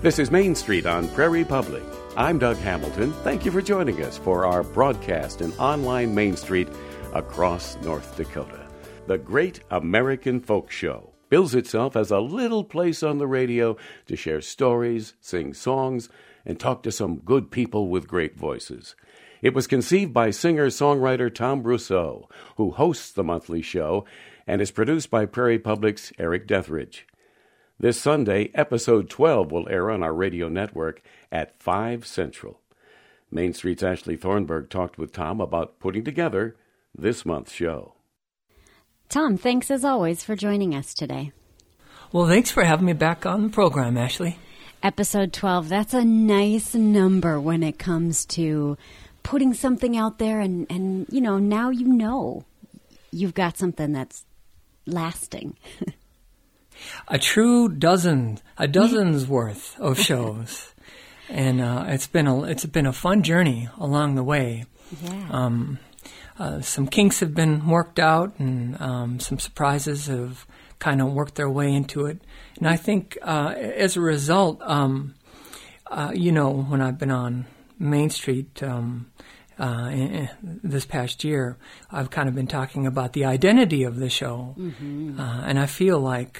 This is Main Street on Prairie Public. I'm Doug Hamilton. Thank you for joining us for our broadcast and online Main Street across North Dakota. The Great American Folk Show bills itself as a little place on the radio to share stories, sing songs, and talk to some good people with great voices. It was conceived by singer-songwriter Tom Brousseau, who hosts the monthly show, and is produced by Prairie Public's Eric Deathridge. This Sunday, episode 12 will air on our radio network at 5 Central. Main Street's Ashley Thornburg talked with Tom about putting together this month's show. Tom, thanks as always for joining us today. Well, thanks for having me back on the program, Ashley. Episode 12, that's a nice number when it comes to putting something out there and now you've got something that's lasting. A true dozen's worth of shows, and it's been a fun journey along the way. Yeah. Some kinks have been worked out, and some surprises have kind of worked their way into it. And I think as a result, when I've been on Main Street this past year, I've kind of been talking about the identity of the show. Mm-hmm. And I feel like,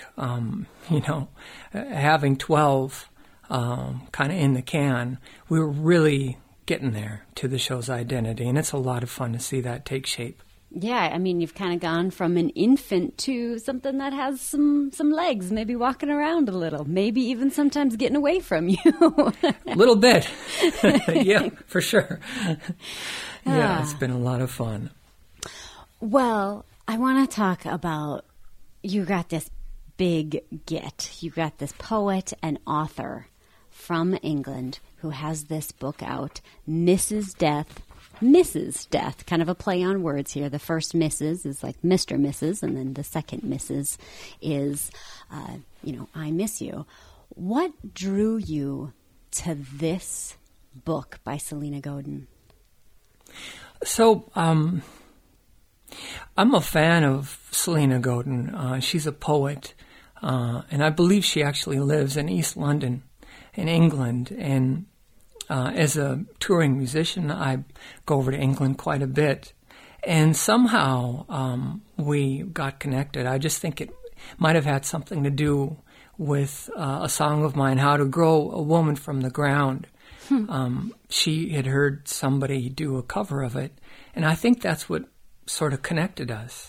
having 12 kind of in the can, we were really getting there to the show's identity. And it's a lot of fun to see that take shape. Yeah, I mean, you've kind of gone from an infant to something that has some legs, maybe walking around a little, maybe even sometimes getting away from you. A little bit. Yeah, for sure. Yeah, it's been a lot of fun. Well, I want to talk about, you got this big get. You got this poet and author from England who has this book out, Mrs. Death, kind of a play on words here. The first Mrs. is like Mr. Mrs., and then the second Mrs. is, I miss you. What drew you to this book by Selena Godin? So, I'm a fan of Selena Godin. She's a poet, and I believe she actually lives in East London in England, and as a touring musician, I go over to England quite a bit. And somehow we got connected. I just think it might have had something to do with a song of mine, How to Grow a Woman from the Ground. She had heard somebody do a cover of it, and I think that's what sort of connected us.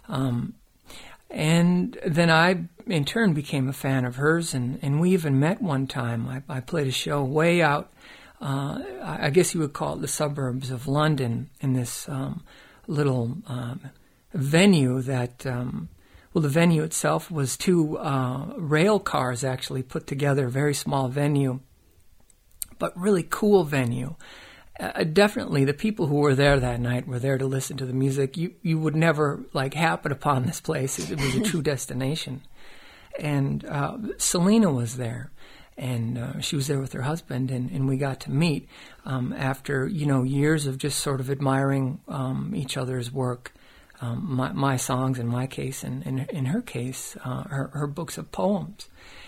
And then I, in turn, became a fan of hers, and we even met one time. I played a show way out, I guess you would call it the suburbs of London, in this little venue that, the venue itself was 2 rail cars actually put together, a very small venue, but really cool venue. Definitely the people who were there that night were there to listen to the music. You would never happen upon this place. It was a true destination. And Selena was there. And she was there with her husband, and we got to meet after, years of just sort of admiring each other's work, my songs in my case, and in her case, her books of poems.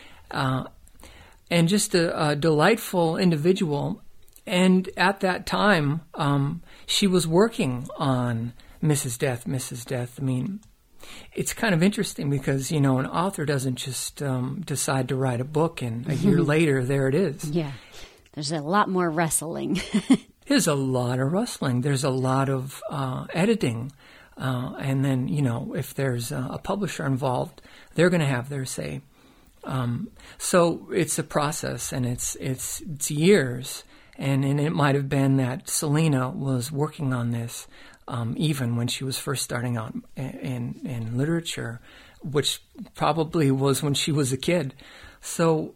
And just a delightful individual. And at that time, she was working on Mrs. Death. I mean, it's kind of interesting because, an author doesn't just decide to write a book and a year later, there it is. Yeah. There's a lot more wrestling. There's a lot of wrestling. There's a lot of editing. And then, if there's a publisher involved, they're going to have their say. So it's a process, and it's years. And it might have been that Selena was working on this even when she was first starting out in literature, which probably was when she was a kid. So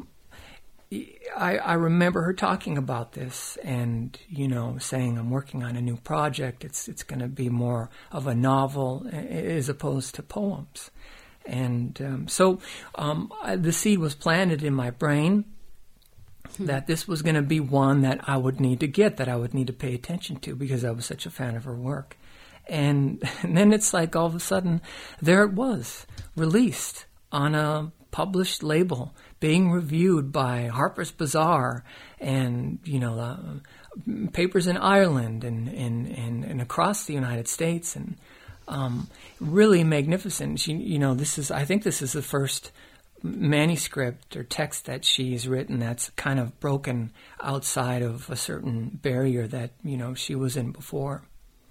I remember her talking about this and, saying, I'm working on a new project. It's going to be more of a novel as opposed to poems. And so the seed was planted in my brain that this was going to be one that I would need to get, that I would need to pay attention to because I was such a fan of her work. And then it's like all of a sudden, there it was, released on a published label being reviewed by Harper's Bazaar and, papers in Ireland and across the United States, and really magnificent. I think this is the first manuscript or text that she's written that's kind of broken outside of a certain barrier that, she was in before.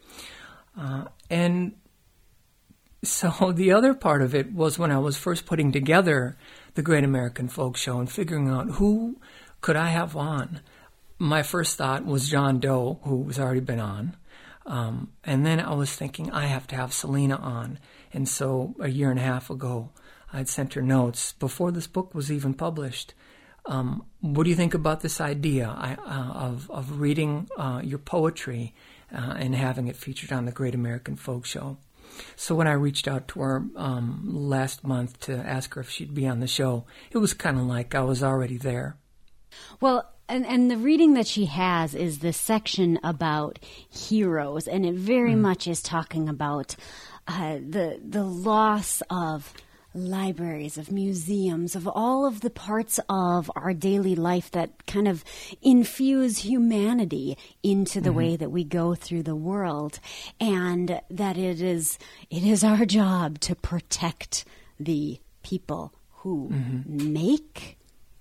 And so the other part of it was when I was first putting together the Great American Folk Show and figuring out who could I have on. My first thought was John Doe, who has already been on. And then I was thinking, I have to have Selena on. And so a year and a half ago, I'd sent her notes before this book was even published. What do you think about this idea of reading your poetry and having it featured on the Great American Folk Show? So when I reached out to her last month to ask her if she'd be on the show, it was kind of like I was already there. Well, and the reading that she has is this section about heroes, and it very much is talking about the loss of libraries, of museums, of all of the parts of our daily life that kind of infuse humanity into the way that we go through the world, and that it is our job to protect the people who make,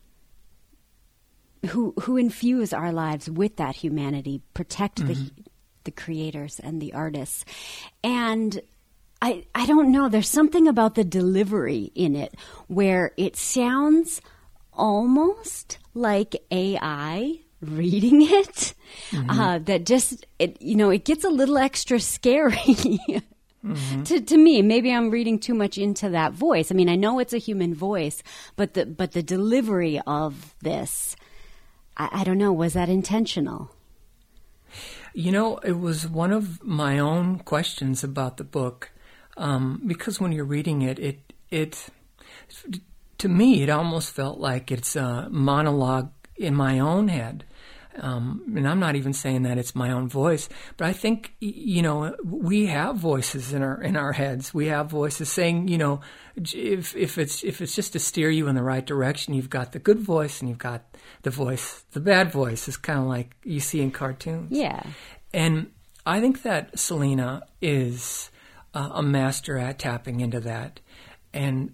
who infuse our lives with that humanity, protect the creators and the artists. And I don't know, there's something about the delivery in it where it sounds almost like AI reading it, that just, it gets a little extra scary to me. Maybe I'm reading too much into that voice. I mean, I know it's a human voice, but the delivery of this, I don't know, was that intentional? It was one of my own questions about the book. Because when you're reading it to me, it almost felt like it's a monologue in my own head. And I'm not even saying that it's my own voice, but I think, we have voices in our heads. We have voices saying, if it's just to steer you in the right direction, you've got the good voice and you've got the bad voice is kind of like you see in cartoons. Yeah. And I think that Selena is a master at tapping into that. And,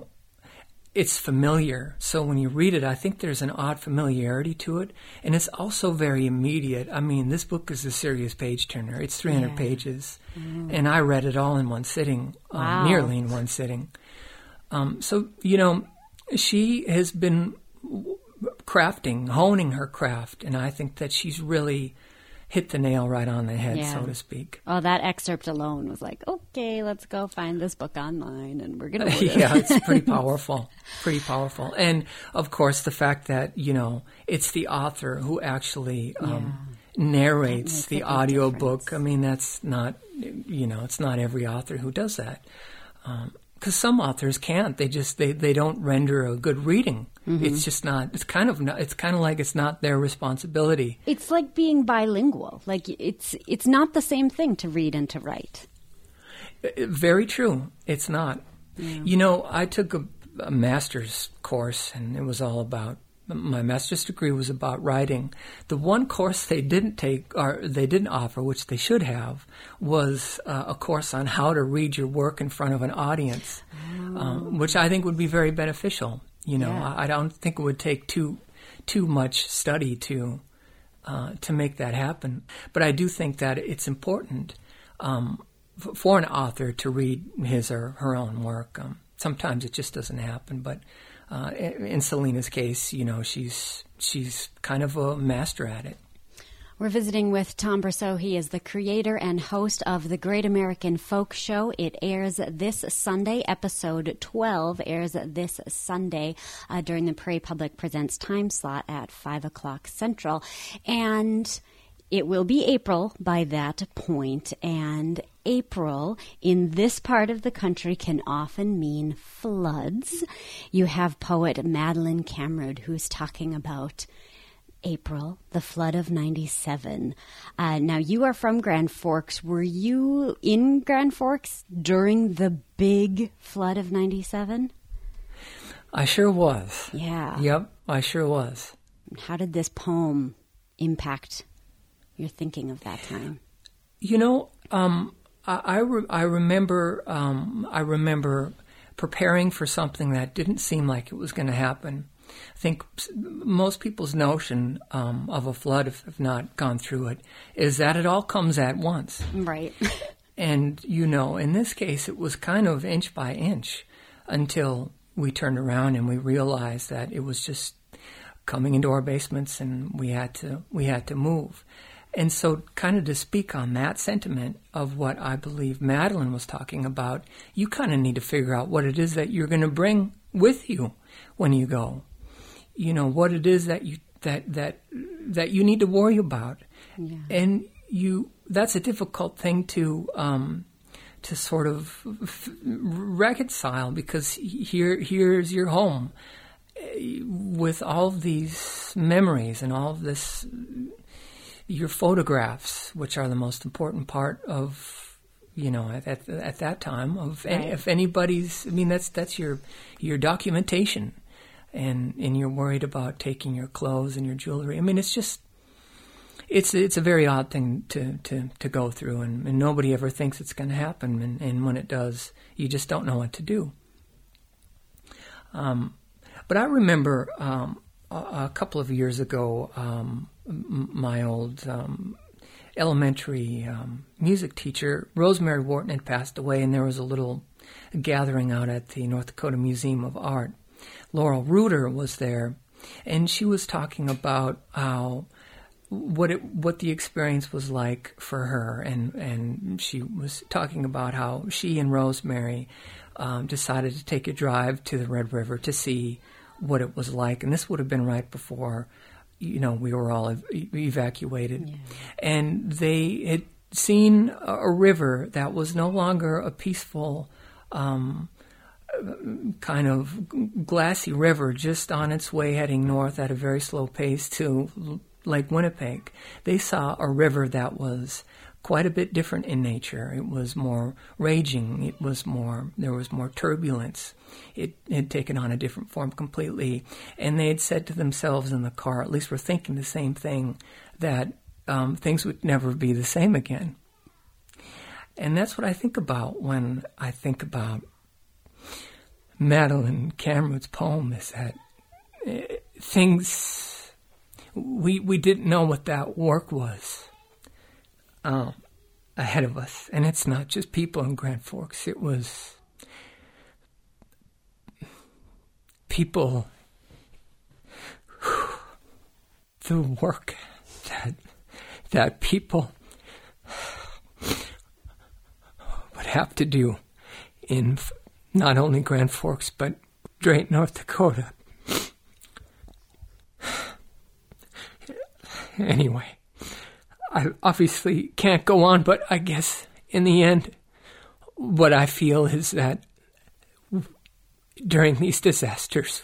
it's familiar. So when you read it, I think there's an odd familiarity to it. And it's also very immediate. I mean, this book is a serious page turner. It's 300 pages. And I read it all in one sitting, nearly in one sitting. So, she has been honing her craft. And I think that she's really hit the nail right on the head, so to speak. Oh, that excerpt alone was like, okay, let's go find this book online, and we're going to Yeah, it's pretty powerful. Pretty powerful. And, of course, the fact that, it's the author who actually narrates the audiobook. I mean, that's not, it's not every author who does that. Because some authors can't. They don't render a good reading. It's just not. It's kind of like it's not their responsibility. It's like being bilingual. Like it's not the same thing to read and to write. Very true. It's not. Yeah. I took a master's course, and it was all about. My master's degree was about writing. The one course they didn't take, or they didn't offer, which they should have, was a course on how to read your work in front of an audience, which I think would be very beneficial. I don't think it would take too much study to make that happen. But I do think that it's important for an author to read his or her own work. Sometimes it just doesn't happen, but. In Selena's case, she's kind of a master at it. We're visiting with Tom Brousseau. He is the creator and host of the Great American Folk Show. It airs this Sunday. Episode 12 airs this Sunday during the Prairie Public Presents time slot at 5 o'clock Central. And it will be April by that point, and April in this part of the country can often mean floods. You have poet Madeline Kamrud who's talking about April, the flood of 97. Now, you are from Grand Forks. Were you in Grand Forks during the big flood of 97? I sure was. Yeah. Yep, I sure was. How did this poem impact your thinking of that time? You know, I remember preparing for something that didn't seem like it was going to happen. I think most people's notion of a flood, if have not gone through it, is that it all comes at once. Right. And, you know, in this case, it was kind of inch by inch until we turned around and we realized that it was just coming into our basements and we had to move. And so kind of to speak on that sentiment of what I believe Madeline was talking about, you kind of need to figure out what it is that you're going to bring with you when you go. You know, what it is that you need to worry about. Yeah. And that's a difficult thing to sort of reconcile, because here's your home with all of these memories and all of this, your photographs, which are the most important part of, you know, at that time of if anybody's, I mean, that's your documentation, and you're worried about taking your clothes and your jewelry. I mean, it's just, it's a very odd thing to go through, and nobody ever thinks it's going to happen, and when it does, you just don't know what to do. But I remember a couple of years ago, my old elementary music teacher, Rosemary Wharton, had passed away, and there was a little gathering out at the North Dakota Museum of Art. Laurel Reuter was there, and she was talking about how what the experience was like for her, and she was talking about how she and Rosemary decided to take a drive to the Red River to see what it was like, and this would have been right before, you know, we were all evacuated. Yeah. And they had seen a river that was no longer a peaceful kind of glassy river just on its way heading north at a very slow pace to Lake Winnipeg. They saw a river that was quite a bit different in nature. It was more raging. There was more turbulence. It had taken on a different form completely. And they had said to themselves in the car, at least we're thinking the same thing, that things would never be the same again. And that's what I think about when I think about Madeline Kamrud's poem, is that things, we didn't know what that work was ahead of us. And it's not just people in Grand Forks. It was people, the work that people would have to do in not only Grand Forks, but Drayton, North Dakota. Anyway, I obviously can't go on, but I guess in the end, what I feel is that during these disasters,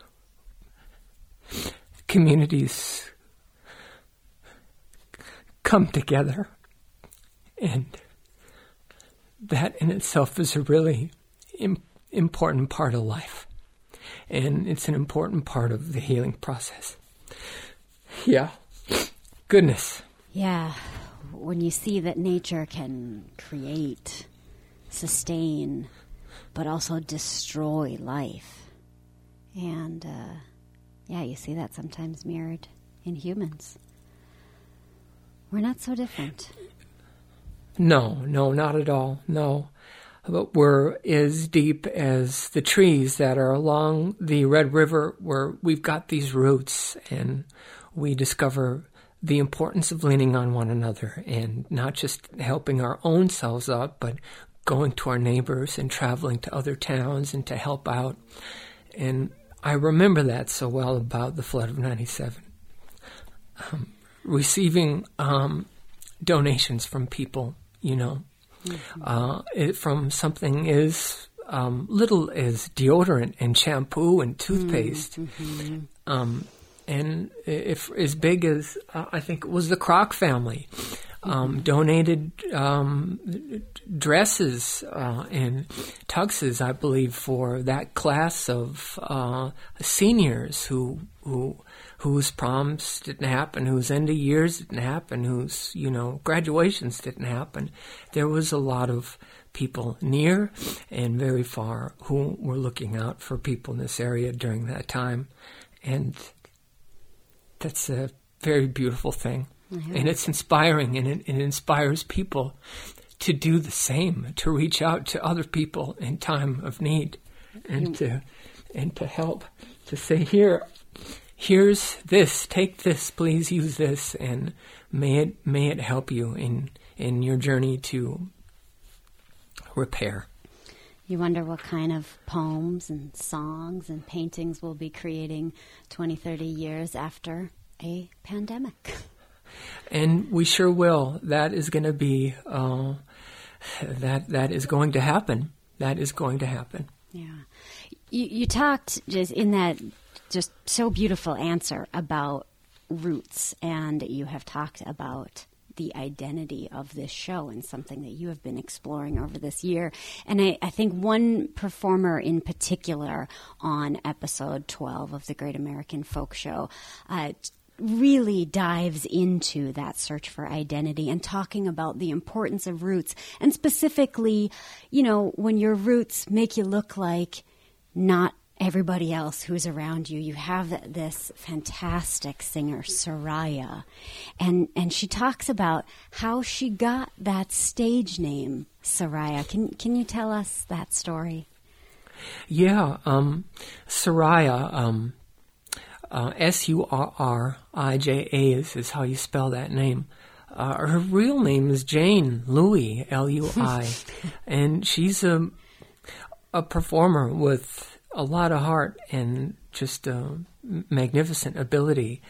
communities come together, and that in itself is a really important part of life, and it's an important part of the healing process. Yeah. Goodness. Yeah. When you see that nature can create, sustain, but also destroy life. And, you see that sometimes mirrored in humans. We're not so different. No, not at all. No. But we're as deep as the trees that are along the Red River, where we've got these roots, and we discover the importance of leaning on one another and not just helping our own selves out, but going to our neighbors and traveling to other towns and to help out. And I remember that so well about the flood of 97. Receiving donations from people, you know, from something as little as deodorant and shampoo and toothpaste. And if as big as, I think it was the Kroc family, donated dresses and tuxes, I believe, for that class of seniors whose proms didn't happen, whose end of years didn't happen, whose graduations didn't happen. There was a lot of people near and very far who were looking out for people in this area during that time, and that's a very beautiful thing. Mm-hmm. And it's inspiring, and it inspires people to do the same, to reach out to other people in time of need, and to help, to say, here's this, take this, please use this, and may it help you in your journey to repair. You wonder what kind of poems and songs and paintings we'll be creating 20, 30 years after a pandemic. And we sure will. That is going to be, that is going to happen. That is going to happen. Yeah. You talked just in that just so beautiful answer about roots, and you have talked about the identity of this show and something that you have been exploring over this year. And I think one performer in particular on episode 12 of the Great American Folk Show really dives into that search for identity and talking about the importance of roots, and specifically, when your roots make you look like not everybody else who's around you. You have this fantastic singer, Soraya, and she talks about how she got that stage name, Soraya. Can you tell us that story? Yeah, Soraya, Surrija is how you spell that name. Her real name is Jane Louie, Lui, and she's a performer with a lot of heart and just magnificent ability.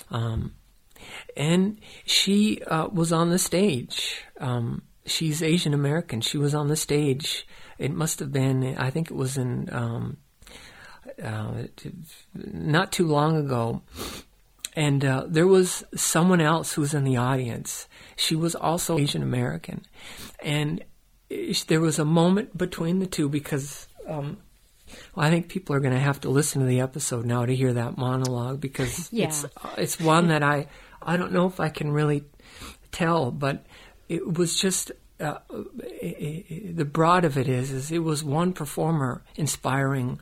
And she was on the stage. She's Asian American. She was on the stage. It must have been, I think it was in not too long ago. And there was someone else who was in the audience. She was also Asian American. And there was a moment between the two because I think people are going to have to listen to the episode now to hear that monologue, because it's one that I don't know if I can really tell, but it was just the broad of it is it was one performer inspiring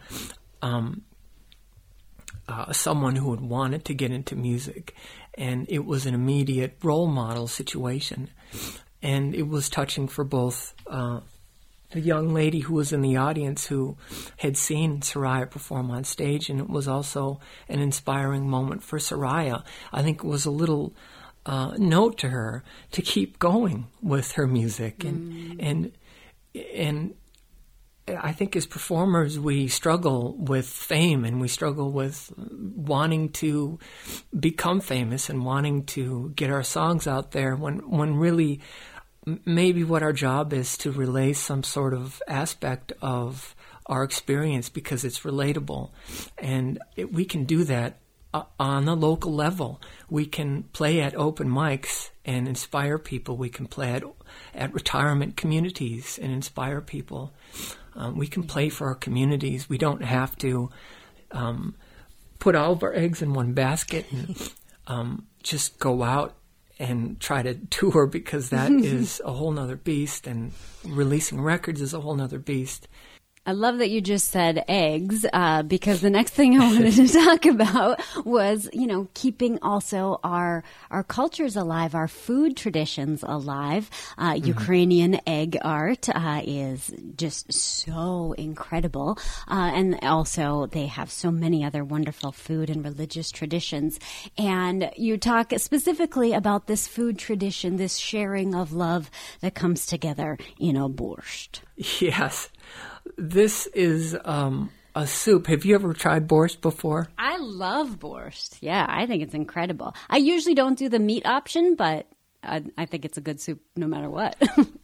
someone who had wanted to get into music, and it was an immediate role model situation, and it was touching for both the young lady who was in the audience who had seen Soraya perform on stage, and it was also an inspiring moment for Soraya. I think it was a little note to her to keep going with her music, and I think as performers we struggle with fame, and we struggle with wanting to become famous and wanting to get our songs out there when really maybe what our job is to relay some sort of aspect of our experience because it's relatable. And we can do that on a local level. We can play at open mics and inspire people. We can play at retirement communities and inspire people. We can play for our communities. We don't have to put all of our eggs in one basket and just go out and try to tour, because that is a whole nother beast, and releasing records is a whole nother beast. I love that you just said eggs, because the next thing I wanted to talk about was, keeping also our cultures alive, our food traditions alive. Ukrainian egg art is just so incredible. And also they have so many other wonderful food and religious traditions. And you talk specifically about this food tradition, this sharing of love that comes together in a borscht. Yes. This is a soup. Have you ever tried borscht before? I love borscht. Yeah, I think it's incredible. I usually don't do the meat option, but I think it's a good soup no matter what.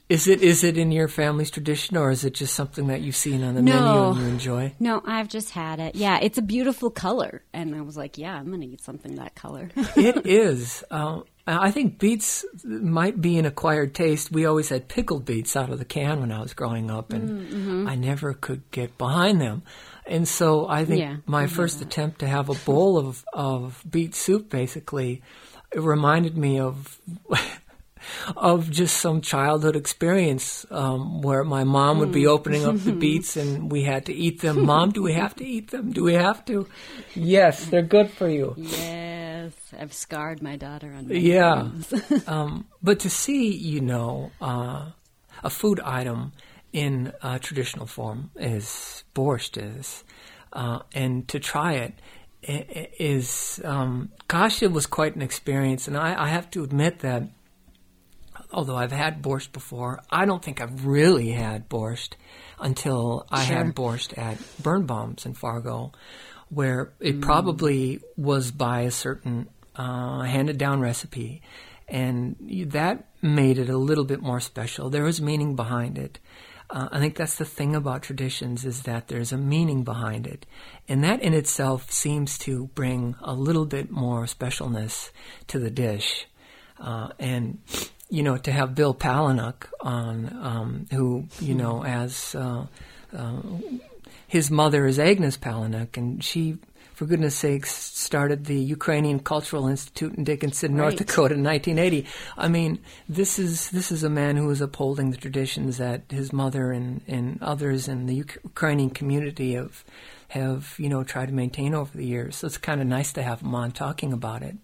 Is it in your family's tradition, or is it just something that you've seen on the menu and you enjoy? No, I've just had it. Yeah, it's a beautiful color. And I was like, yeah, I'm going to eat something that color. It is. I think beets might be an acquired taste. We always had pickled beets out of the can when I was growing up, and I never could get behind them. And so I think my first attempt to have a bowl of beet soup, basically, it reminded me of just some childhood experience where my mom would be opening up the beets and we had to eat them. Mom, do we have to eat them? Do we have to? Yes, they're good for you. Yes, I've scarred my daughter on that. Yeah. But to see, a food item in traditional form is borscht is, and to try it is, it was quite an experience. And I have to admit that although I've had borscht before, I don't think I've really had borscht until I had borscht at Birnbaum's in Fargo, where it probably was by a certain handed-down recipe, and that made it a little bit more special. There was meaning behind it. I think that's the thing about traditions, is that there's a meaning behind it, and that in itself seems to bring a little bit more specialness to the dish. And to have Bill Palahniuk on, who, as his mother is Agnes Palahniuk, and she, for goodness sakes, started the Ukrainian Cultural Institute in Dickinson, North Dakota in 1980. I mean, this is a man who is upholding the traditions that his mother and others in the Ukrainian community have tried to maintain over the years. So it's kind of nice to have him on talking about it.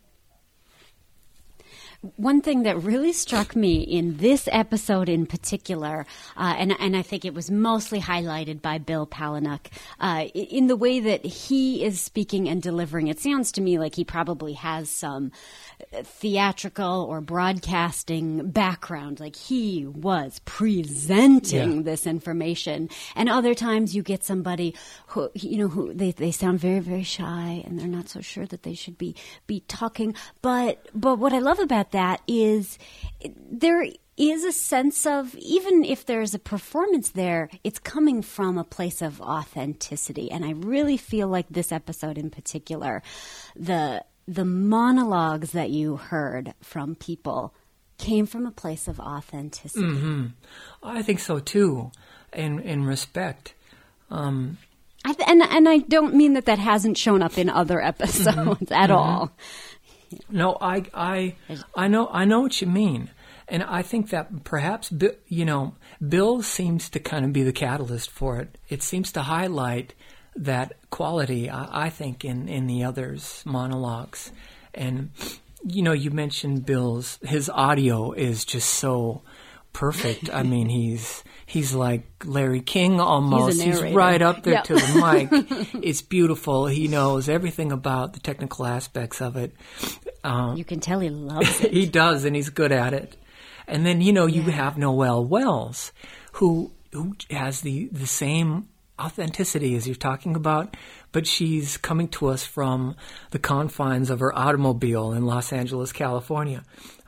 One thing that really struck me in this episode in particular, and I think it was mostly highlighted by Bill Palahniuk, in the way that he is speaking and delivering, it sounds to me like he probably has some theatrical or broadcasting background, like he was presenting this information. And other times you get somebody who they sound very, very shy and they're not so sure that they should be talking. But what I love about that is there is a sense of, even if there's a performance there, it's coming from a place of authenticity. And I really feel like this episode in particular, the monologues that you heard from people came from a place of authenticity. Mm-hmm. I think so too, in respect. And I don't mean that hasn't shown up in other episodes at all. No, I know what you mean, and I think that perhaps Bill seems to kind of be the catalyst for it. It seems to highlight that quality, I think, in the others' monologues. And, you mentioned his audio is just so perfect. I mean, he's like Larry King almost. He's right up there to the mic. It's beautiful. He knows everything about the technical aspects of it. You can tell he loves it. He does, and he's good at it. And then, you have Noelle Wells, who has the same authenticity as you're talking about, but she's coming to us from the confines of her automobile in Los Angeles, California.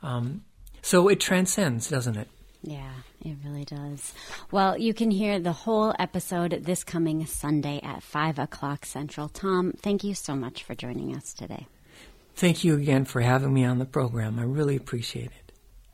So it transcends, doesn't it? Yeah, it really does. Well, you can hear the whole episode this coming Sunday at 5 o'clock Central. Tom, thank you so much for joining us today. Thank you again for having me on the program. I really appreciate it.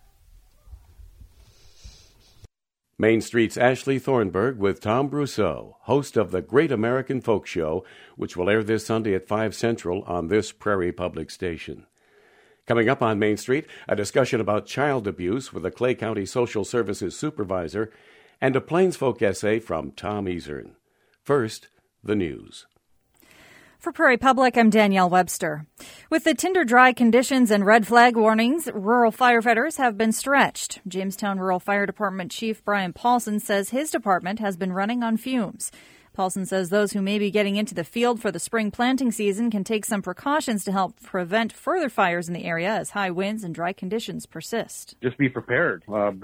Main Street's Ashley Thornburg with Tom Brousseau, host of the Great American Folk Show, which will air this Sunday at 5 Central on this Prairie Public Station. Coming up on Main Street, a discussion about child abuse with a Clay County Social Services supervisor, and a Plains Folk essay from Tom Easern. First, the news. For Prairie Public, I'm Danielle Webster. With the tinder dry conditions and red flag warnings, rural firefighters have been stretched. Jamestown Rural Fire Department Chief Brian Paulson says his department has been running on fumes. Paulson says those who may be getting into the field for the spring planting season can take some precautions to help prevent further fires in the area as high winds and dry conditions persist. Just be prepared. Bring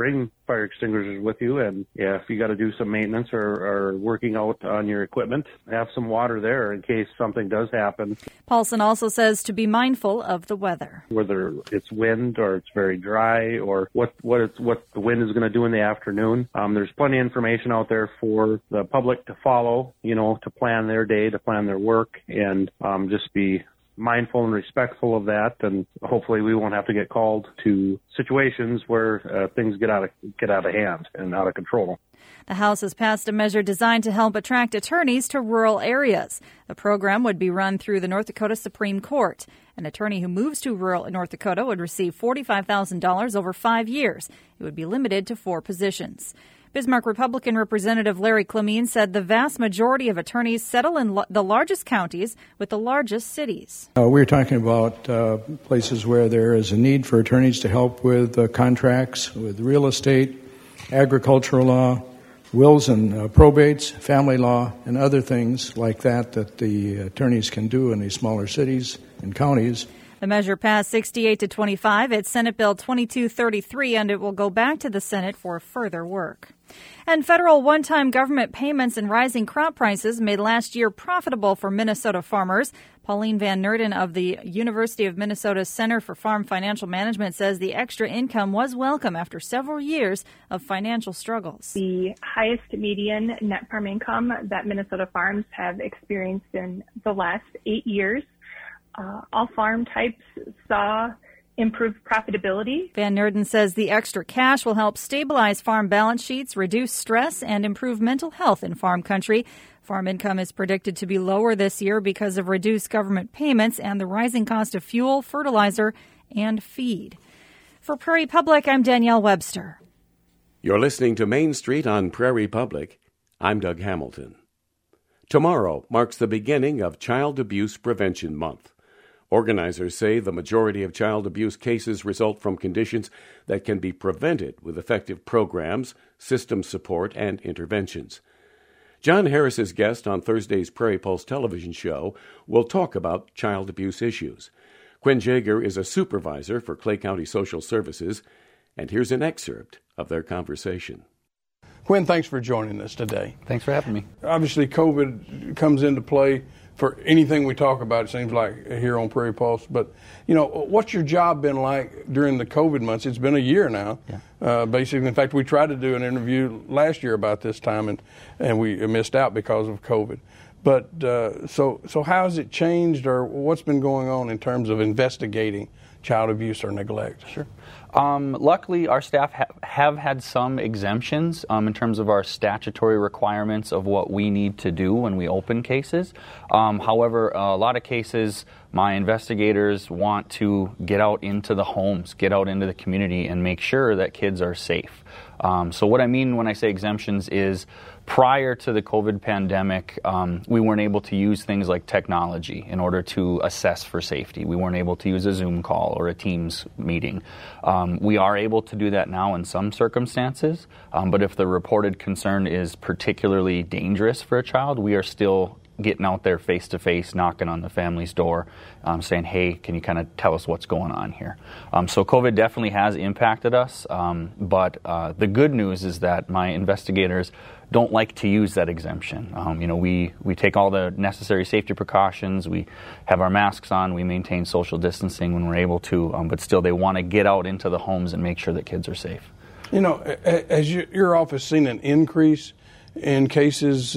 fire extinguishers with you, and if you got to do some maintenance or working out on your equipment, have some water there in case something does happen. Paulson also says to be mindful of the weather. Whether it's wind or it's very dry, or what the wind is going to do in the afternoon. There's plenty of information out there for the public to follow, to plan their day, to plan their work, and just be mindful and respectful of that, and hopefully we won't have to get called to situations where things get out of hand and out of control. The House has passed a measure designed to help attract attorneys to rural areas. The program would be run through the North Dakota Supreme Court. An attorney who moves to rural North Dakota would receive $45,000 over 5 years. It would be limited to 4 positions. Bismarck Republican Representative Larry Clemeen said the vast majority of attorneys settle in the largest counties with the largest cities. We're talking about places where there is a need for attorneys to help with contracts, with real estate, agricultural law, wills and probates, family law, and other things like that the attorneys can do in these smaller cities and counties. The measure passed 68 to 25. It's Senate Bill 2233, and it will go back to the Senate for further work. And federal one-time government payments and rising crop prices made last year profitable for Minnesota farmers. Pauline Van Nerden of the University of Minnesota Center for Farm Financial Management says the extra income was welcome after several years of financial struggles. The highest median net farm income that Minnesota farms have experienced in the last 8 years. All farm types saw improved profitability. Van Nerden says the extra cash will help stabilize farm balance sheets, reduce stress, and improve mental health in farm country. Farm income is predicted to be lower this year because of reduced government payments and the rising cost of fuel, fertilizer, and feed. For Prairie Public, I'm Danielle Webster. You're listening to Main Street on Prairie Public. I'm Doug Hamilton. Tomorrow marks the beginning of Child Abuse Prevention Month. Organizers say the majority of child abuse cases result from conditions that can be prevented with effective programs, system support, and interventions. John Harris's guest on Thursday's Prairie Pulse television show will talk about child abuse issues. Quinn Jaeger is a supervisor for Clay County Social Services, and here's an excerpt of their conversation. Quinn, thanks for joining us today. Thanks for having me. Obviously, COVID comes into play for anything we talk about, it seems like, here on Prairie Pulse. But, what's your job been like during the COVID months? It's been a year now, basically. In fact, we tried to do an interview last year about this time, and we missed out because of COVID. But so how has it changed, or what's been going on in terms of investigating child abuse or neglect? Sure. Luckily, our staff have had some exemptions in terms of our statutory requirements of what we need to do when we open cases. However, a lot of cases, my investigators want to get out into the homes, get out into the community, and make sure that kids are safe. So what I mean when I say exemptions is prior to the COVID pandemic, we weren't able to use things like technology in order to assess for safety. We weren't able to use a Zoom call or a Teams meeting. We are able to do that now in some circumstances, but if the reported concern is particularly dangerous for a child, we are still getting out there face-to-face, knocking on the family's door, saying, hey, can you kind of tell us what's going on here? So COVID definitely has impacted us, but the good news is that my investigators don't like to use that exemption. We take all the necessary safety precautions, we have our masks on, we maintain social distancing when we're able to, but still they want to get out into the homes and make sure that kids are safe. Has your office seen an increase in cases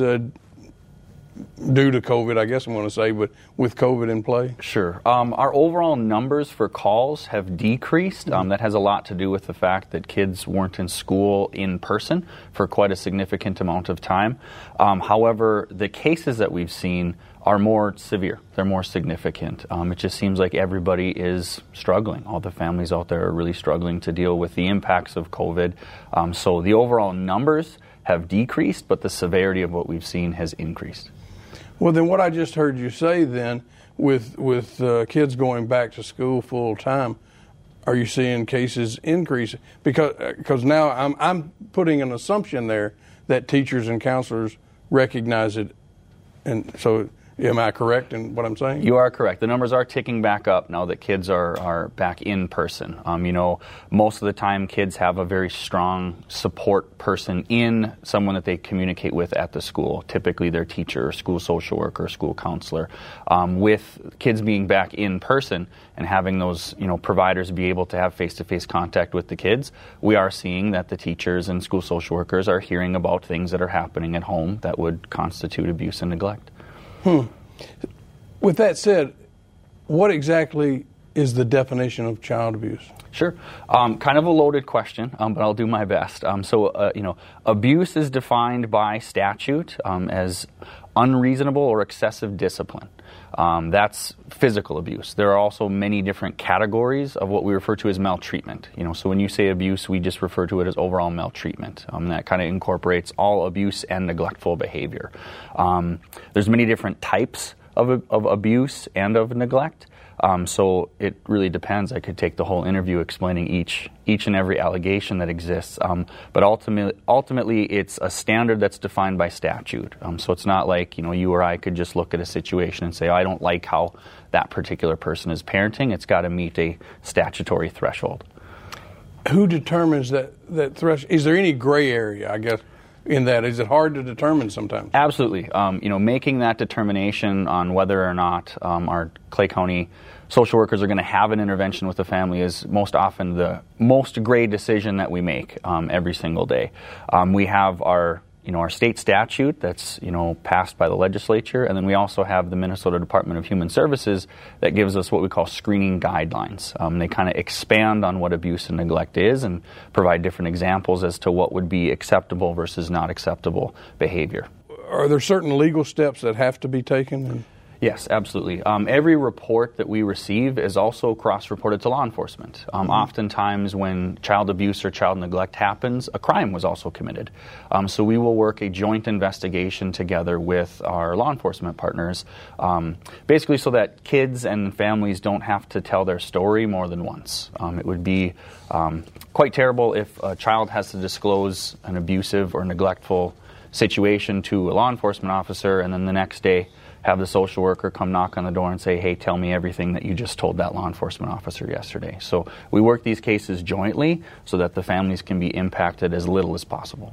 due to COVID, I guess I'm going to say, but with COVID in play? Sure. Our overall numbers for calls have decreased. That has a lot to do with the fact that kids weren't in school in person for quite a significant amount of time. However, the cases that we've seen are more severe. They're more significant. It just seems like everybody is struggling. All the families out there are really struggling to deal with the impacts of COVID. So the overall numbers have decreased, but the severity of what we've seen has increased. Well, then what I just heard you say then, with kids going back to school full time, are you seeing cases increase? Because now I'm putting an assumption there that teachers and counselors recognize it, and so Am I correct in what I'm saying? You are correct. The numbers are ticking back up now that kids are back in person. Most of the time kids have a very strong support person in someone that they communicate with at the school, typically their teacher, school social worker, school counselor. With kids being back in person and having those providers be able to have face-to-face contact with the kids, we are seeing that the teachers and school social workers are hearing about things that are happening at home that would constitute abuse and neglect. With that said, what exactly is the definition of child abuse? Sure. Kind of a loaded question, but I'll do my best. Abuse is defined by statute as unreasonable or excessive discipline. That's physical abuse. There are also many different categories of what we refer to as maltreatment. So when you say abuse, we just refer to it as overall maltreatment. That kind of incorporates all abuse and neglectful behavior. There's many different types of abuse and of neglect. So it really depends. I could take the whole interview explaining each and every allegation that exists. But ultimately, it's a standard that's defined by statute. So it's not like you or I could just look at a situation and say, I don't like how that particular person is parenting. It's got to meet a statutory threshold. Who determines that threshold? Is there any gray area, I guess, in that? Is it hard to determine sometimes? Absolutely. Making that determination on whether or not our Clay County social workers are going to have an intervention with the family is most often the most gray decision that we make every single day. We have our state statute that's passed by the legislature, and then we also have the Minnesota Department of Human Services that gives us what we call screening guidelines. They kind of expand on what abuse and neglect is and provide different examples as to what would be acceptable versus not acceptable behavior. Are there certain legal steps that have to be taken? Yes, absolutely. Every report that we receive is also cross-reported to law enforcement. Oftentimes when child abuse or child neglect happens, a crime was also committed. So we will work a joint investigation together with our law enforcement partners, basically so that kids and families don't have to tell their story more than once. It would be quite terrible if a child has to disclose an abusive or neglectful situation to a law enforcement officer and then the next day have the social worker come knock on the door and say, hey, tell me everything that you just told that law enforcement officer yesterday. So we work these cases jointly so that the families can be impacted as little as possible.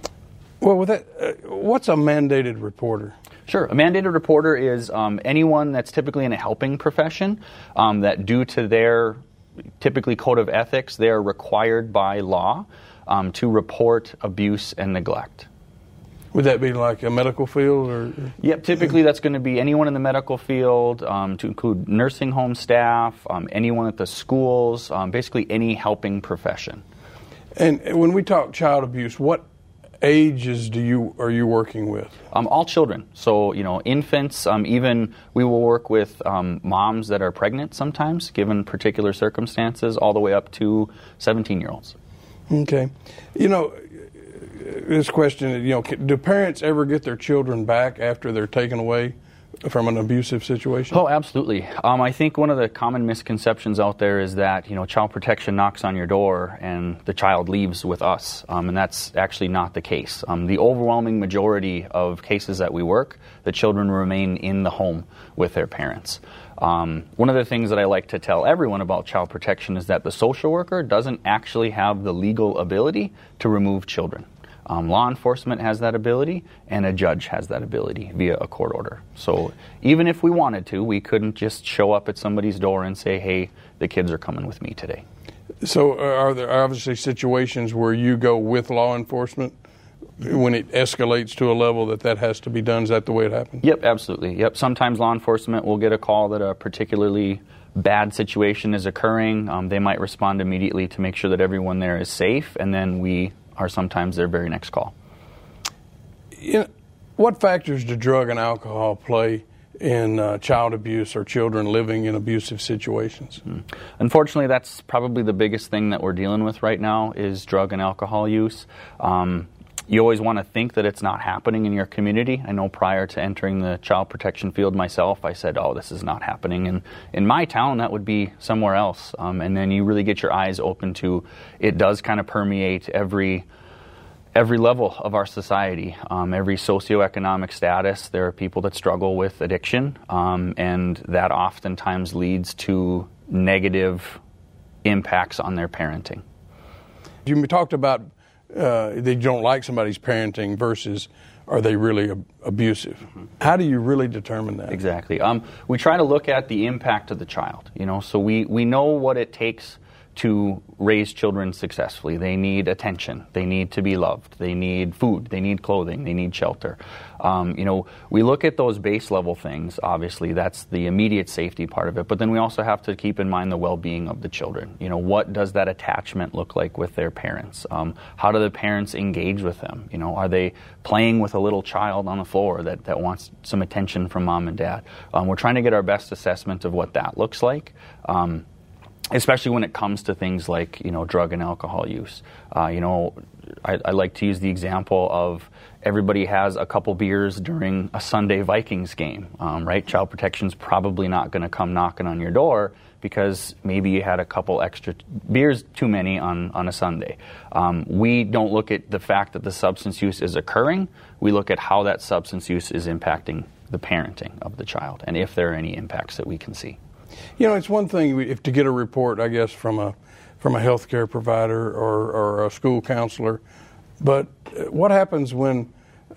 Well, with that, what's a mandated reporter? Sure. A mandated reporter is anyone that's typically in a helping profession that due to their typically code of ethics, they are required by law to report abuse and neglect. Would that be like a medical field? Or? Yep, typically that's going to be anyone in the medical field, to include nursing home staff, anyone at the schools, basically any helping profession. And when we talk child abuse, what ages are you working with? All children. So, infants, even we will work with moms that are pregnant sometimes, given particular circumstances, all the way up to 17-year-olds. Okay. This question, do parents ever get their children back after they're taken away from an abusive situation? Oh, absolutely. I think one of the common misconceptions out there is that, child protection knocks on your door and the child leaves with us, and that's actually not the case. The overwhelming majority of cases that we work, the children remain in the home with their parents. One of the things that I like to tell everyone about child protection is that the social worker doesn't actually have the legal ability to remove children. Law enforcement has that ability, and a judge has that ability via a court order. So even if we wanted to, we couldn't just show up at somebody's door and say, hey, the kids are coming with me today. So are there obviously situations where you go with law enforcement when it escalates to a level that has to be done? Is that the way it happens? Yep, absolutely. Yep. Sometimes law enforcement will get a call that a particularly bad situation is occurring. They might respond immediately to make sure that everyone there is safe, and then we are sometimes their very next call. What factors do drug and alcohol play in child abuse or children living in abusive situations? Unfortunately, that's probably the biggest thing that we're dealing with right now is drug and alcohol use. You always want to think that it's not happening in your community. I know prior to entering the child protection field myself, I said, oh, this is not happening. And in my town, that would be somewhere else. And then you really get your eyes open to it does kind of permeate every every level of our society, every socioeconomic status. There are people that struggle with addiction, and that oftentimes leads to negative impacts on their parenting. You talked about they don't like somebody's parenting versus are they really abusive? Mm-hmm. How do you really determine that? Exactly. We try to look at the impact of the child. So we know what it takes to raise children successfully. They need attention. They need to be loved. They need food. They need clothing. They need shelter. We look at those base level things. Obviously, that's the immediate safety part of it. But then we also have to keep in mind the well-being of the children. What does that attachment look like with their parents? How do the parents engage with them? Are they playing with a little child on the floor that wants some attention from mom and dad? We're trying to get our best assessment of what that looks like. Especially when it comes to things like, drug and alcohol use. I like to use the example of everybody has a couple beers during a Sunday Vikings game, right? Child Protection's probably not going to come knocking on your door because maybe you had a couple extra beers too many on a Sunday. We don't look at the fact that the substance use is occurring. We look at how that substance use is impacting the parenting of the child and if there are any impacts that we can see. It's one thing if to get a report, I guess, from a healthcare provider or a school counselor, but what happens when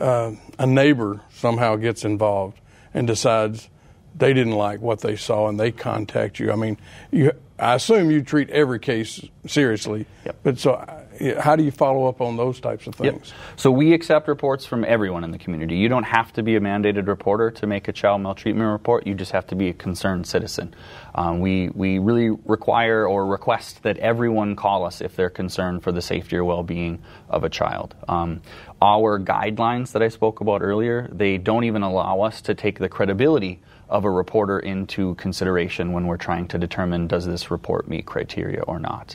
a neighbor somehow gets involved and decides they didn't like what they saw and they contact you? I mean, I assume you treat every case seriously, yep. But so how do you follow up on those types of things? Yep. So we accept reports from everyone in the community. You don't have to be a mandated reporter to make a child maltreatment report. You just have to be a concerned citizen. We really require or request that everyone call us if they're concerned for the safety or well-being of a child. Our guidelines that I spoke about earlier, they don't even allow us to take the credibility of a reporter into consideration when we're trying to determine does this report meet criteria or not.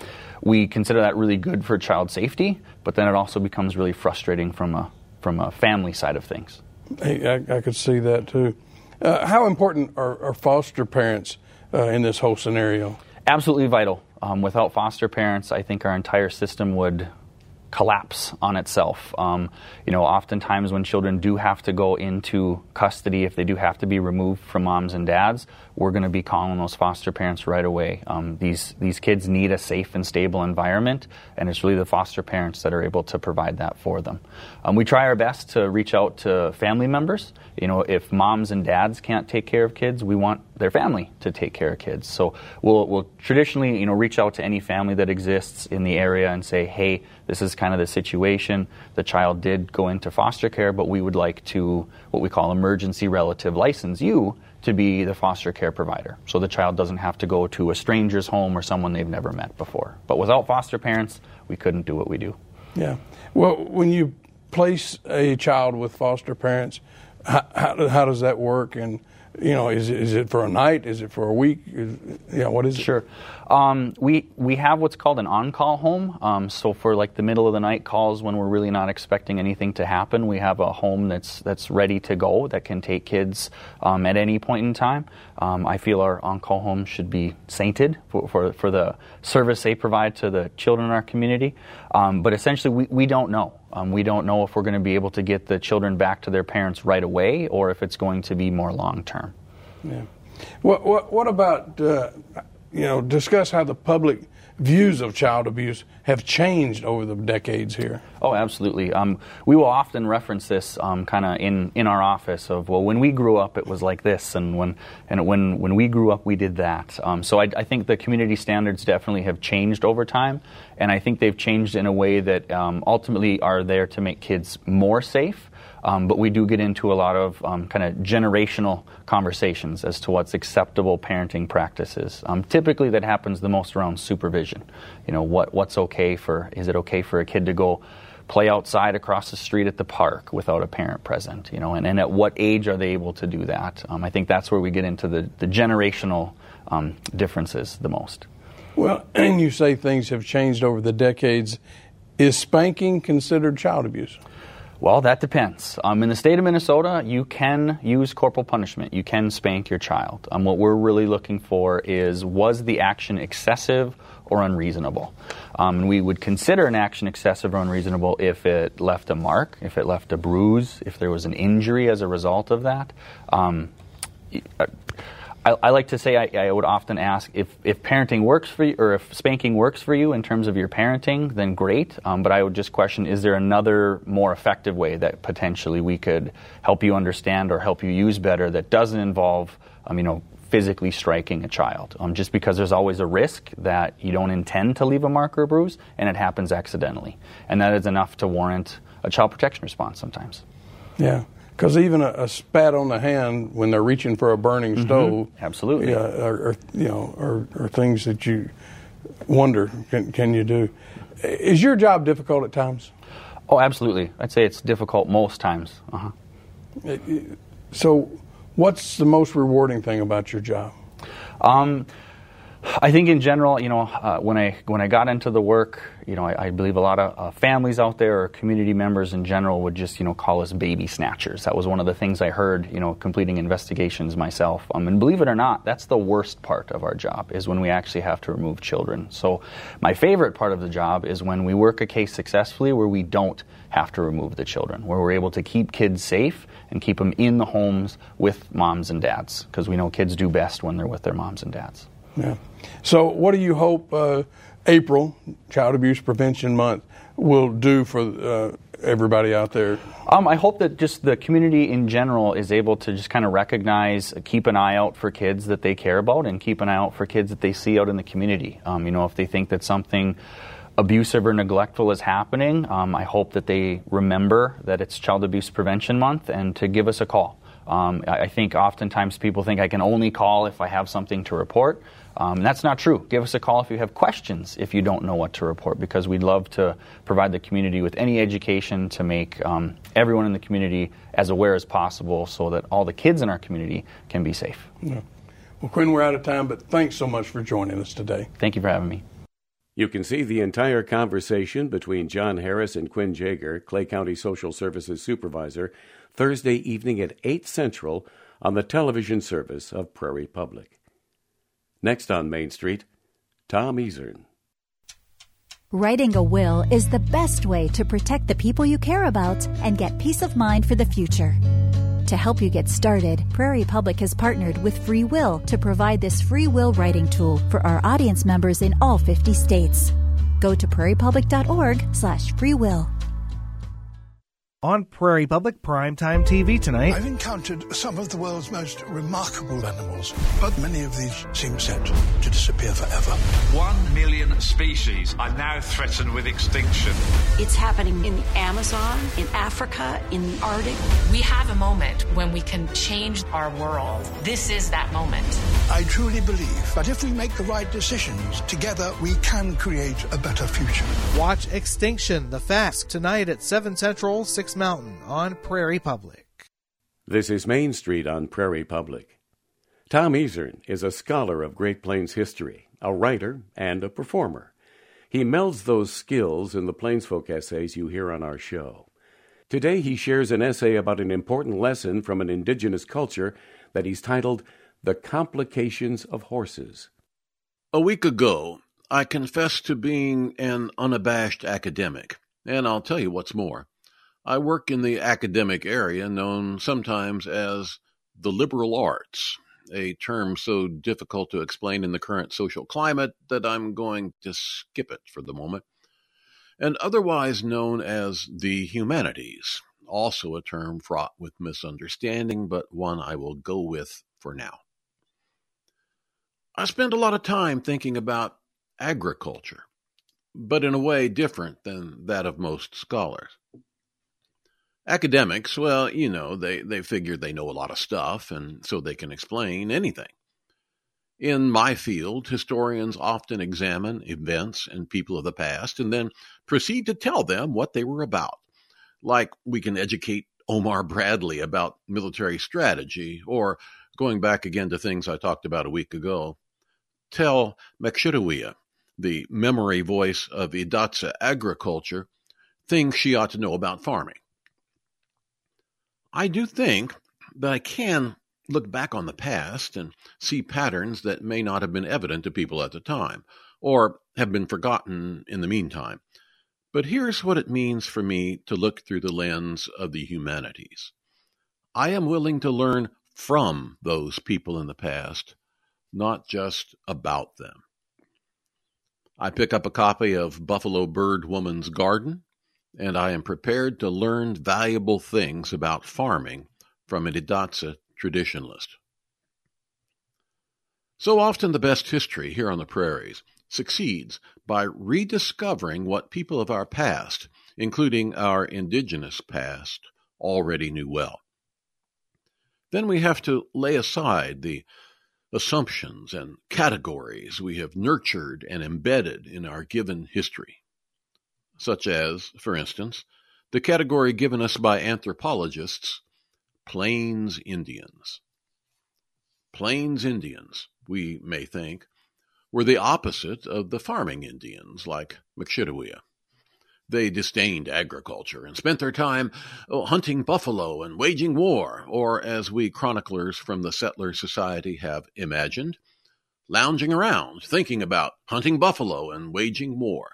We consider that really good for child safety, but then it also becomes really frustrating from a family side of things. Hey, I could see that too. How important are foster parents in this whole scenario? Absolutely vital. Without foster parents, I think our entire system would collapse on itself. Oftentimes when children do have to go into custody, if they do have to be removed from moms and dads, we're going to be calling those foster parents right away. These kids need a safe and stable environment, and it's really the foster parents that are able to provide that for them. We try our best to reach out to family members. If moms and dads can't take care of kids, we want their family to take care of kids. So we'll traditionally, reach out to any family that exists in the area and say, hey, this is kind of the situation. The child did go into foster care, but we would like to, what we call emergency relative, license you to be the foster care provider. So the child doesn't have to go to a stranger's home or someone they've never met before. But without foster parents, we couldn't do what we do. Yeah. Well, when you place a child with foster parents, how does that work? And is it for a night? Is it for a week? What is it? Sure. We have what's called an on-call home. So for like the middle of the night calls when we're really not expecting anything to happen, we have a home that's ready to go that can take kids at any point in time. I feel our on-call home should be sainted for the service they provide to the children in our community. But essentially, we don't know. We don't know if we're going to be able to get the children back to their parents right away or if it's going to be more long-term. Yeah. What about, discuss how the public views of child abuse have changed over the decades here? Oh, absolutely. We will often reference this kind of in our office of, well, when we grew up, it was like this, and when we grew up, we did that. So I think the community standards definitely have changed over time, and I think they've changed in a way that ultimately are there to make kids more safe. But we do get into a lot of kind of generational conversations as to what's acceptable parenting practices. Typically that happens the most around supervision. What's okay is it okay for a kid to go play outside across the street at the park without a parent present, and at what age are they able to do that? I think that's where we get into the generational differences the most. Well, and you say things have changed over the decades. Is spanking considered child abuse? Well, that depends. In the state of Minnesota, you can use corporal punishment. You can spank your child. What we're really looking for is, was the action excessive or unreasonable? And we would consider an action excessive or unreasonable if it left a mark, if it left a bruise, if there was an injury as a result of that. I like to say I would often ask if parenting works for you, or if spanking works for you in terms of your parenting, then great. But I would just question, is there another more effective way that potentially we could help you understand or help you use better that doesn't involve, physically striking a child? Just because there's always a risk that you don't intend to leave a mark or a bruise and it happens accidentally. And that is enough to warrant a child protection response sometimes. Yeah. Because even a spat on the hand when they're reaching for a burning stove, absolutely, are things that you wonder can you do. Is your job difficult at times? Oh, absolutely. I'd say it's difficult most times. So, what's the most rewarding thing about your job? I think in general, when I got into the work, I believe a lot of families out there or community members in general would just, call us baby snatchers. That was one of the things I heard, completing investigations myself. And believe it or not, that's the worst part of our job, is when we actually have to remove children. So my favorite part of the job is when we work a case successfully where we don't have to remove the children, where we're able to keep kids safe and keep them in the homes with moms and dads, because we know kids do best when they're with their moms and dads. Yeah. So what do you hope April, Child Abuse Prevention Month, will do for everybody out there? I hope that just the community in general is able to just kind of recognize, keep an eye out for kids that they care about, and keep an eye out for kids that they see out in the community. If they think that something abusive or neglectful is happening, I hope that they remember that it's Child Abuse Prevention Month and to give us a call. I think oftentimes people think I can only call if I have something to report. That's not true. Give us a call if you have questions, if you don't know what to report, because we'd love to provide the community with any education to make everyone in the community as aware as possible so that all the kids in our community can be safe. Yeah. Well, Quinn, we're out of time, but thanks so much for joining us today. Thank you for having me. You can see the entire conversation between John Harris and Quinn Jaeger, Clay County Social Services Supervisor, Thursday evening at 8 Central on the television service of Prairie Public. Next on Main Street, Tom Ezern. Writing a will is the best way to protect the people you care about and get peace of mind for the future. To help you get started, Prairie Public has partnered with Free Will to provide this free will writing tool for our audience members in all 50 states. Go to prairiepublic.org/freewill. On Prairie Public Primetime TV tonight, I've encountered some of the world's most remarkable animals, but many of these seem set to disappear forever. 1 million species are now threatened with extinction. It's happening in the Amazon, in Africa, in the Arctic. We have a moment when we can change our world. This is that moment. I truly believe that if we make the right decisions, together we can create a better future. Watch Extinction, The Facts, tonight at 7 Central, 6 Mountain on Prairie Public. This is Main Street on Prairie Public. Tom Ezern is a scholar of Great Plains history, a writer, and a performer. He melds those skills in the Plainsfolk essays you hear on our show. Today he shares an essay about an important lesson from an indigenous culture that he's titled The Complications of Horses. A week ago, I confessed to being an unabashed academic, and I'll tell you what's more. I work in the academic area known sometimes as the liberal arts, a term so difficult to explain in the current social climate that I'm going to skip it for the moment, and otherwise known as the humanities, also a term fraught with misunderstanding, but one I will go with for now. I spend a lot of time thinking about agriculture, but in a way different than that of most scholars. Academics, well, they figure they know a lot of stuff, and so they can explain anything. In my field, historians often examine events and people of the past and then proceed to tell them what they were about. Like we can educate Omar Bradley about military strategy, or going back again to things I talked about a week ago, tell Mekshitawiya, the memory voice of Idatsa agriculture, things she ought to know about farming. I do think that I can look back on the past and see patterns that may not have been evident to people at the time, or have been forgotten in the meantime. But here's what it means for me to look through the lens of the humanities. I am willing to learn from those people in the past, not just about them. I pick up a copy of Buffalo Bird Woman's Garden, and I am prepared to learn valuable things about farming from an Hidatsa traditionalist. So often the best history here on the prairies succeeds by rediscovering what people of our past, including our indigenous past, already knew well. Then we have to lay aside the assumptions and categories we have nurtured and embedded in our given history, such as, for instance, the category given us by anthropologists, Plains Indians. Plains Indians, we may think, were the opposite of the farming Indians like Mukshidawea. They disdained agriculture and spent their time hunting buffalo and waging war, or as we chroniclers from the Settler Society have imagined, lounging around thinking about hunting buffalo and waging war.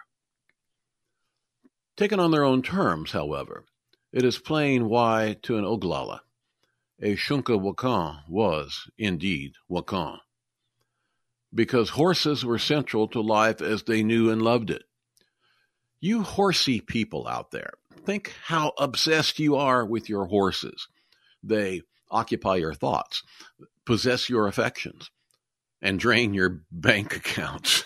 Taken on their own terms, however, it is plain why to an Oglala, a Shunka Wakan was indeed Wakan. Because horses were central to life as they knew and loved it. You horsey people out there, think how obsessed you are with your horses. They occupy your thoughts, possess your affections, and drain your bank accounts.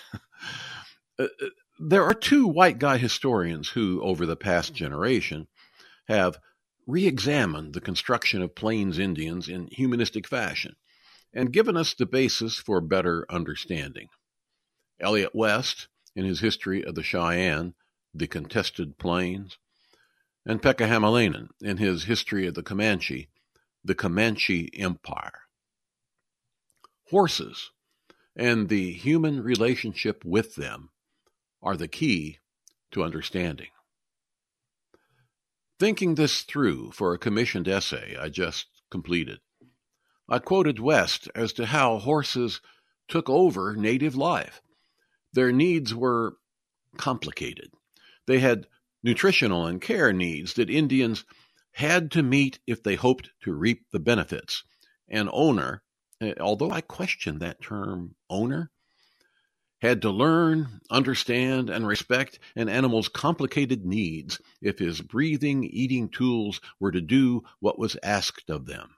There are two white guy historians who, over the past generation, have re-examined the construction of Plains Indians in humanistic fashion and given us the basis for better understanding. Elliott West, in his History of the Cheyenne, the Contested Plains, and Pekka Hamalainen, in his History of the Comanche Empire. Horses and the human relationship with them are the key to understanding. Thinking this through for a commissioned essay I just completed, I quoted West as to how horses took over native life. Their needs were complicated. They had nutritional and care needs that Indians had to meet if they hoped to reap the benefits. An owner, although I question that term, owner, had to learn, understand, and respect an animal's complicated needs if his breathing, eating tools were to do what was asked of them.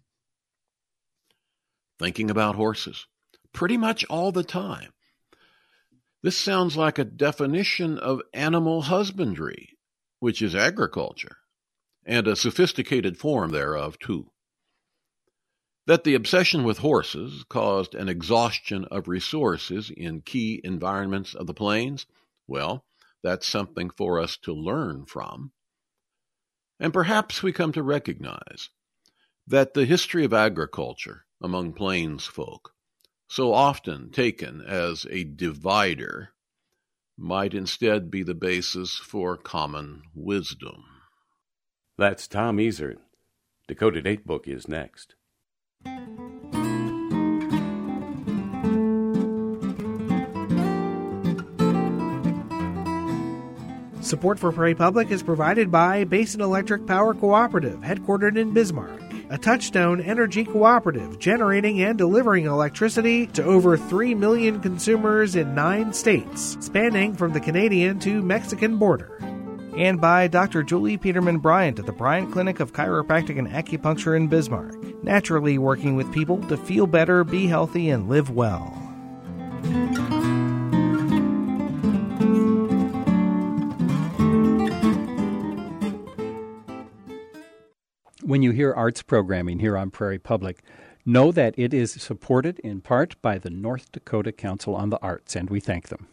Thinking about horses, pretty much all the time. This sounds like a definition of animal husbandry, which is agriculture, and a sophisticated form thereof, too. That the obsession with horses caused an exhaustion of resources in key environments of the plains, well, that's something for us to learn from. And perhaps we come to recognize that the history of agriculture among plains folk, so often taken as a divider, might instead be the basis for common wisdom. That's Tom Easert. Dakota Datebook is next. Support for Prairie Public is provided by Basin Electric Power Cooperative, headquartered in Bismarck, a Touchstone Energy cooperative generating and delivering electricity to over 3 million consumers in 9 states, spanning from the Canadian to Mexican border. And by Dr. Julie Peterman Bryant at the Bryant Clinic of Chiropractic and Acupuncture in Bismarck, naturally working with people to feel better, be healthy, and live well. When you hear arts programming here on Prairie Public, know that it is supported in part by the North Dakota Council on the Arts, and we thank them.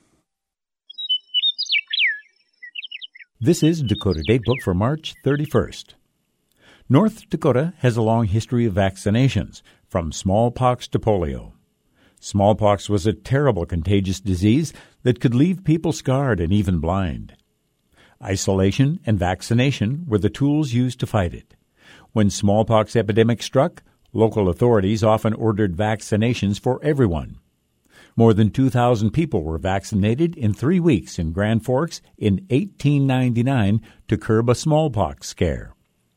This is Dakota Datebook for March 31st. North Dakota has a long history of vaccinations, from smallpox to polio. Smallpox was a terrible contagious disease that could leave people scarred and even blind. Isolation and vaccination were the tools used to fight it. When smallpox epidemic struck, local authorities often ordered vaccinations for everyone. More than 2,000 people were vaccinated in 3 weeks in Grand Forks in 1899 to curb a smallpox scare.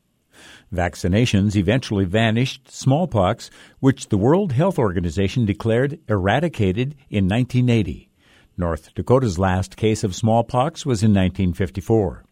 Vaccinations eventually vanished smallpox, which the World Health Organization declared eradicated in 1980. North Dakota's last case of smallpox was in 1954.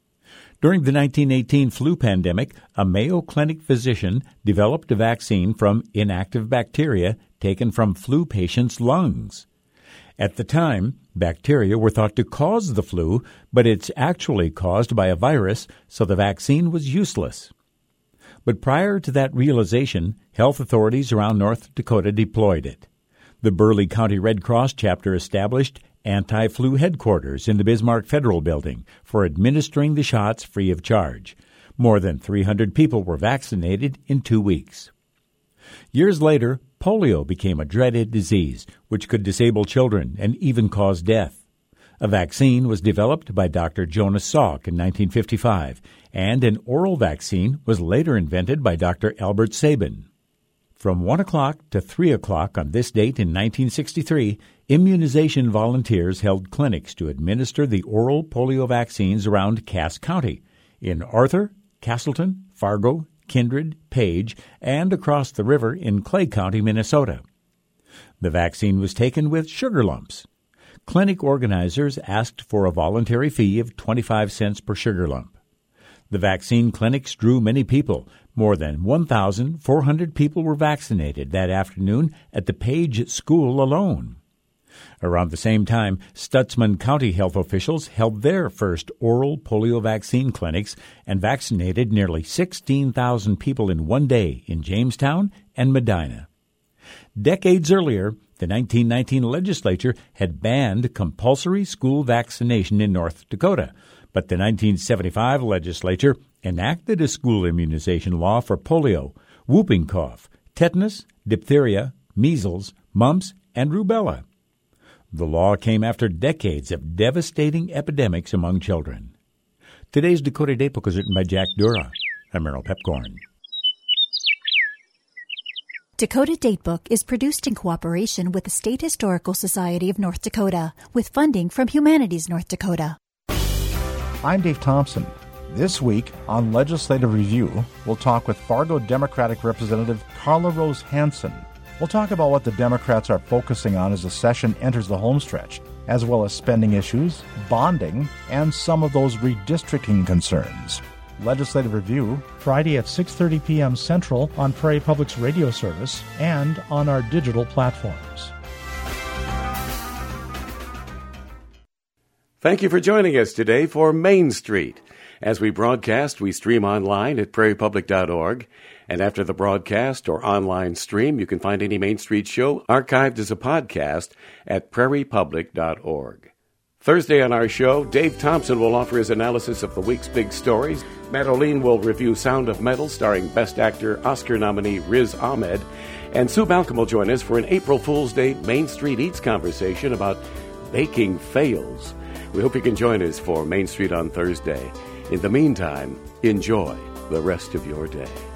During the 1918 flu pandemic, a Mayo Clinic physician developed a vaccine from inactive bacteria taken from flu patients' lungs. At the time, bacteria were thought to cause the flu, but it's actually caused by a virus, so the vaccine was useless. But prior to that realization, health authorities around North Dakota deployed it. The Burleigh County Red Cross chapter established anti-flu headquarters in the Bismarck Federal Building for administering the shots free of charge. More than 300 people were vaccinated in 2 weeks. Years later, polio became a dreaded disease which could disable children and even cause death. A vaccine was developed by Dr. Jonas Salk in 1955, and an oral vaccine was later invented by Dr. Albert Sabin. From 1 o'clock to 3 o'clock on this date in 1963, immunization volunteers held clinics to administer the oral polio vaccines around Cass County, in Arthur, Castleton, Fargo, Kindred, Page, and across the river in Clay County, Minnesota. The vaccine was taken with sugar lumps. Clinic organizers asked for a voluntary fee of 25 cents per sugar lump. The vaccine clinics drew many people. More than 1,400 people were vaccinated that afternoon at the Page School alone. Around the same time, Stutsman County health officials held their first oral polio vaccine clinics and vaccinated nearly 16,000 people in one day in Jamestown and Medina. Decades earlier, the 1919 legislature had banned compulsory school vaccination in North Dakota, but the 1975 legislature enacted a school immunization law for polio, whooping cough, tetanus, diphtheria, measles, mumps, and rubella. The law came after decades of devastating epidemics among children. Today's Dakota Daybook was written by Jack Dura. I'm Merrill Pepcorn. Dakota Datebook is produced in cooperation with the State Historical Society of North Dakota, with funding from Humanities North Dakota. I'm Dave Thompson. This week on Legislative Review, we'll talk with Fargo Democratic Representative Carla Rose Hansen. We'll talk about what the Democrats are focusing on as the session enters the homestretch, as well as spending issues, bonding, and some of those redistricting concerns. Legislative Review, Friday at 6:30 p.m. Central on Prairie Public's radio service and on our digital platforms. Thank you for joining us today for Main Street. As we broadcast, we stream online at prairiepublic.org. And after the broadcast or online stream, you can find any Main Street show archived as a podcast at prairiepublic.org. Thursday on our show, Dave Thompson will offer his analysis of the week's big stories. Matt O'Lean will review Sound of Metal, starring Best Actor Oscar nominee Riz Ahmed. And Sue Malcolm will join us for an April Fool's Day Main Street Eats conversation about baking fails. We hope you can join us for Main Street on Thursday. In the meantime, enjoy the rest of your day.